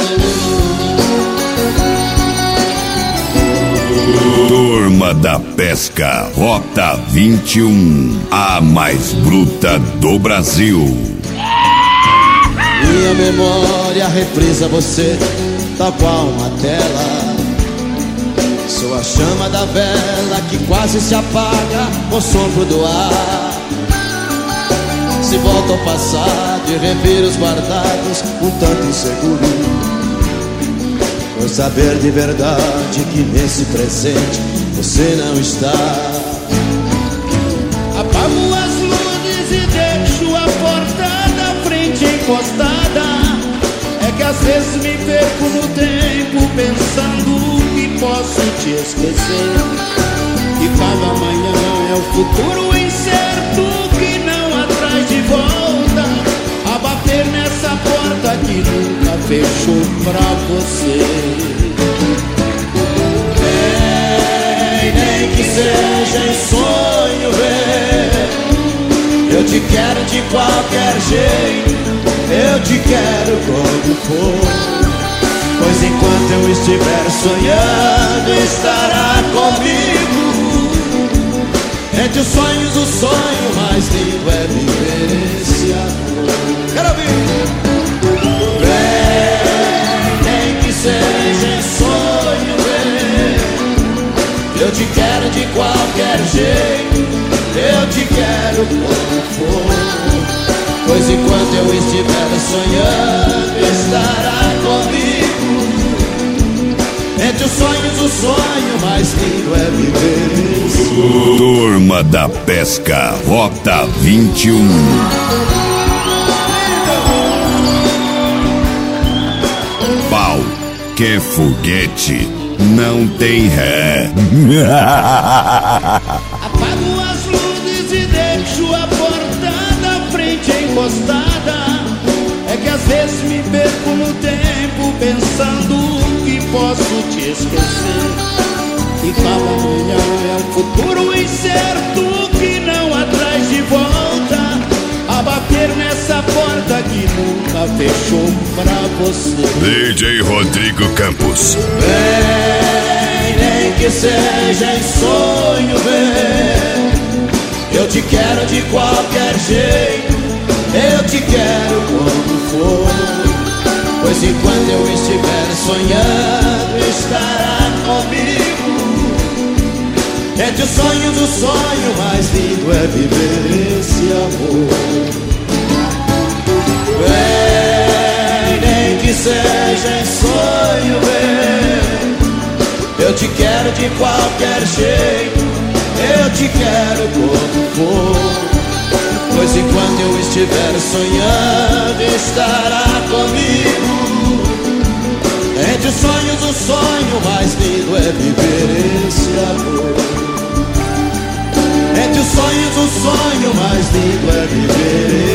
Turma da Pesca, Rota 21, a mais bruta do Brasil. Minha memória reprisa você, tal qual uma tela. Sou a chama da vela que quase se apaga com o sopro do ar. Se volta ao passado e rever os guardados, um tanto inseguro, por saber de verdade que nesse presente você não está. Apago as luzes e deixo a porta da frente encostada. É que às vezes me perco no tempo pensando que posso te esquecer. E cada manhã é o futuro incerto que não atrai de volta, a bater nessa porta que nunca fechou pra você. Nem que seja em sonho, vem. Eu te quero de qualquer jeito, eu te quero como for. Pois enquanto eu estiver sonhando, estará comigo. Entre os sonhos, o sonho mais lindo é viver esse amor. Quero ouvir. Vem, nem que seja em sonho, vem. Eu te quero de qualquer jeito, eu te quero como for. Pois enquanto eu estiver sonhando, estará comigo. Entre os sonhos, o sonho mais lindo é viver esse. Turma da Pesca, Rota 21. Pau que é foguete não tem ré. Apago as luzes e deixo a porta da frente encostada. É que às vezes me perco no tempo pensando que posso te esquecer. E cada manhã é um futuro incerto que não atrai de volta, a bater nessa porta que nunca fechou pra você. DJ Rodrigo Campos. Vem, nem que seja em sonho, vem. Eu te quero de qualquer jeito, eu te quero como for. Pois enquanto eu estiver sonhando, estará comigo. Entre os sonhos, o sonho mais lindo é viver esse amor. Vem, nem que seja em sonho, vem. Eu te quero de qualquer jeito, eu te quero como for. Pois enquanto eu estiver sonhando, estará comigo. Entre os sonhos, o sonho mais lindo é viver esse amor. Entre os sonhos, o sonho mais lindo é viver